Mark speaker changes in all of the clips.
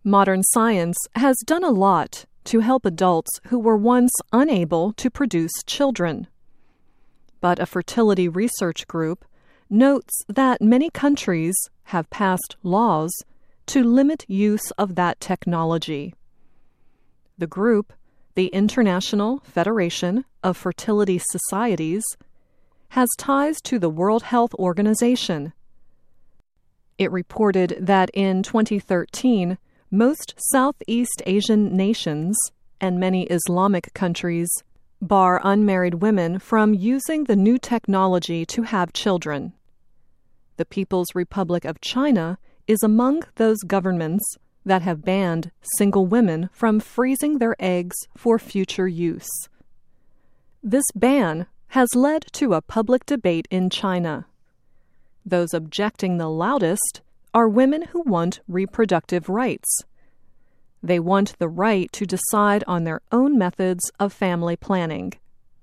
Speaker 1: Modern science has done a lot to help adults who were once unable to produce children. But a fertility research group notes that many countries have passed laws to limit use of that technology. The group, the International Federation of Fertility Societies, has ties to the World Health Organization. It reported that in 2013, most Southeast Asian nations and many Islamic countries bar unmarried women from using the new technology to have children. The People's Republic of China is among those governments that have banned single women from freezing their eggs for future use. This ban has led to a public debate in China. Those objecting the loudest are women who want reproductive rights. They want the right to decide on their own methods of family planning.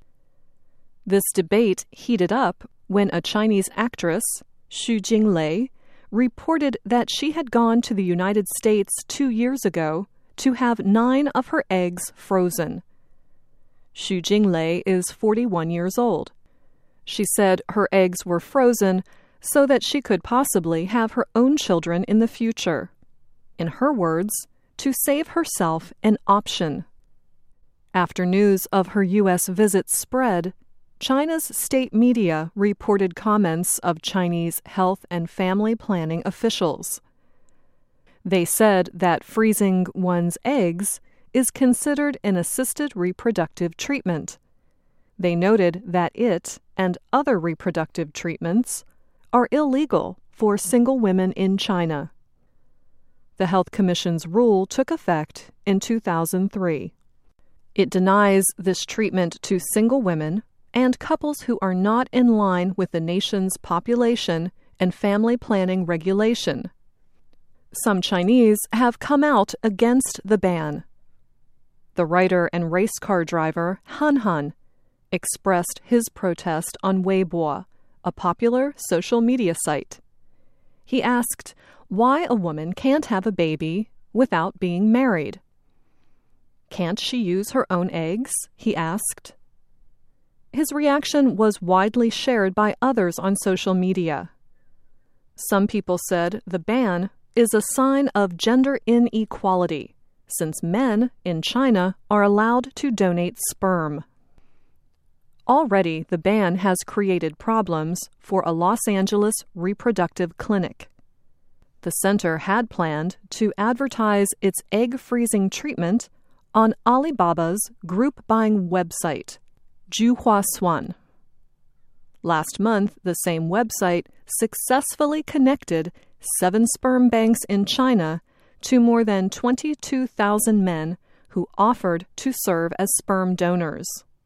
Speaker 1: This debate heated up when a Chinese actress, Xu Jinglei, reported that she had gone to the United States 2 years ago to have 9 of her eggs frozen. Xu Jinglei is 41 years old. She said her eggs were frozen so that she could possibly have her own children in the future. In her words, to save herself an option. After news of her U.S. visit spread, China's state media reported comments of Chinese health and family planning officials. They said that freezing one's eggs is considered an assisted reproductive treatment. They noted that it and other reproductive treatments are illegal for single women in China. The Health Commission's rule took effect in 2003. It denies this treatment to single women and couples who are not in line with the nation's population and family planning regulation. Some Chinese have come out against the ban. The writer and race car driver Han Han expressed his protest on Weibo, a popular social media site. He asked why a woman can't have a baby without being married. Can't she use her own eggs? He asked. His reaction was widely shared by others on social media. Some people said the ban is a sign of gender inequality, since men in China are allowed to donate sperm. Already, the ban has created problems for a Los Angeles reproductive clinic. The center had planned to advertise its egg freezing treatment on Alibaba's group buying website, Juhuasuan. Last month, the same website successfully connected 7 sperm banks in China to more than 22,000 men who offered to serve as sperm donors.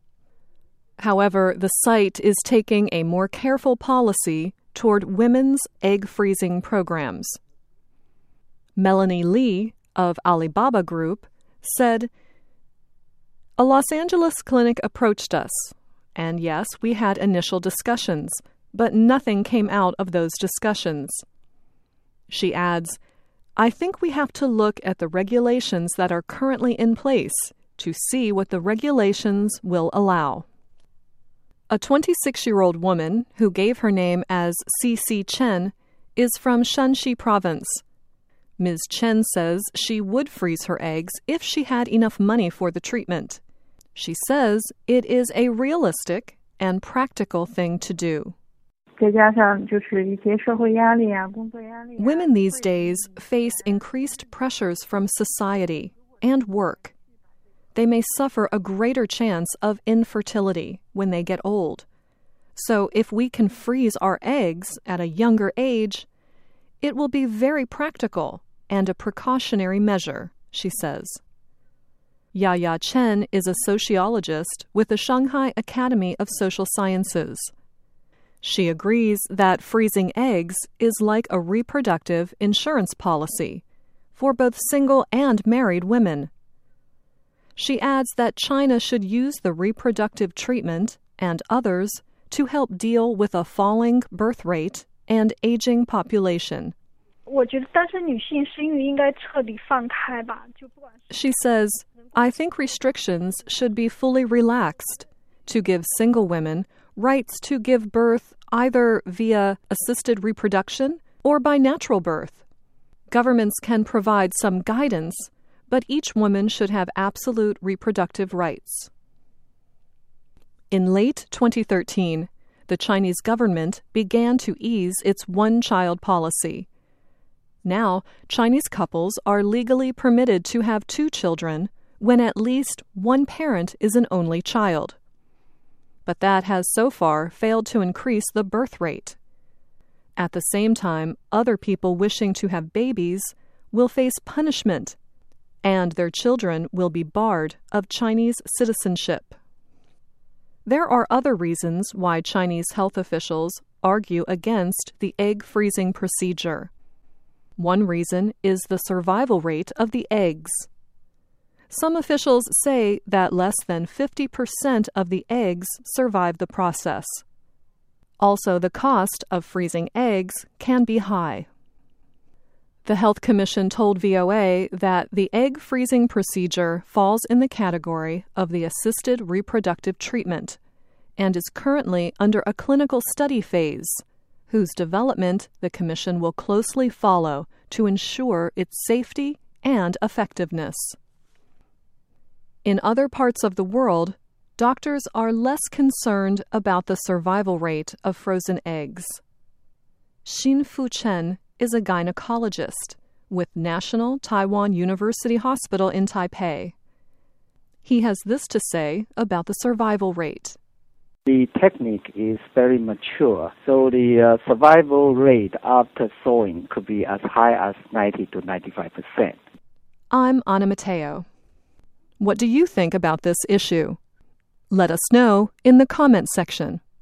Speaker 1: However, the site is taking a more careful policy toward women's egg freezing programs. Melanie Lee of Alibaba Group said, "A Los Angeles clinic approached us, and yes, we had initial discussions, but nothing came out of those discussions." She adds, "I think we have to look at the regulations that are currently in place to see what the regulations will allow." A 26-year-old woman who gave her name as CC Chen is from Shanxi province. Ms. Chen says she would freeze her eggs if she had enough money for the treatment. She says it is a realistic and practical thing to do. Women these days face increased pressures from society and work. They may suffer a greater chance of infertility when they get old. So if we can freeze our eggs at a younger age, it will be very practical and a precautionary measure, she says. Yaya Chen is a sociologist with the Shanghai Academy of Social Sciences. She agrees that freezing eggs is like a reproductive insurance policy for both single and married women. She adds that China should use the reproductive treatment and others to help deal with a falling birth rate and aging population.
Speaker 2: 我觉得单身女性生育应该彻底放开吧，就不管是
Speaker 1: She says, I think restrictions should be fully relaxed to give single women rights to give birth either via assisted reproduction or by natural birth. Governments can provide some guidance, but each woman should have absolute reproductive rights. In late 2013, the Chinese government began to ease its one-child policy. Now, Chinese couples are legally permitted to have 2 children when at least one parent is an only child. But that has so far failed to increase the birth rate. At the same time, other people wishing to have babies will face punishment, and their children will be barred of Chinese citizenship. There are other reasons why Chinese health officials argue against the egg freezing procedure. One reason is the survival rate of the eggs. Some officials say that less than 50% of the eggs survive the process. Also, the cost of freezing eggs can be high. The Health Commission told VOA that the egg freezing procedure falls in the category of the assisted reproductive treatment and is currently under a clinical study phase, whose development the Commission will closely follow to ensure its safety and effectiveness. In other parts of the world, doctors are less concerned about the survival rate of frozen eggs. Xin Fuchen is a gynecologist with National Taiwan University Hospital in Taipei. He has this to say about the survival rate.
Speaker 3: The technique is very mature, so the survival rate after sewing could be as high as 90 to 95%.
Speaker 1: I'm Ana Mateo. What do you think about this issue? Let us know in the comment section.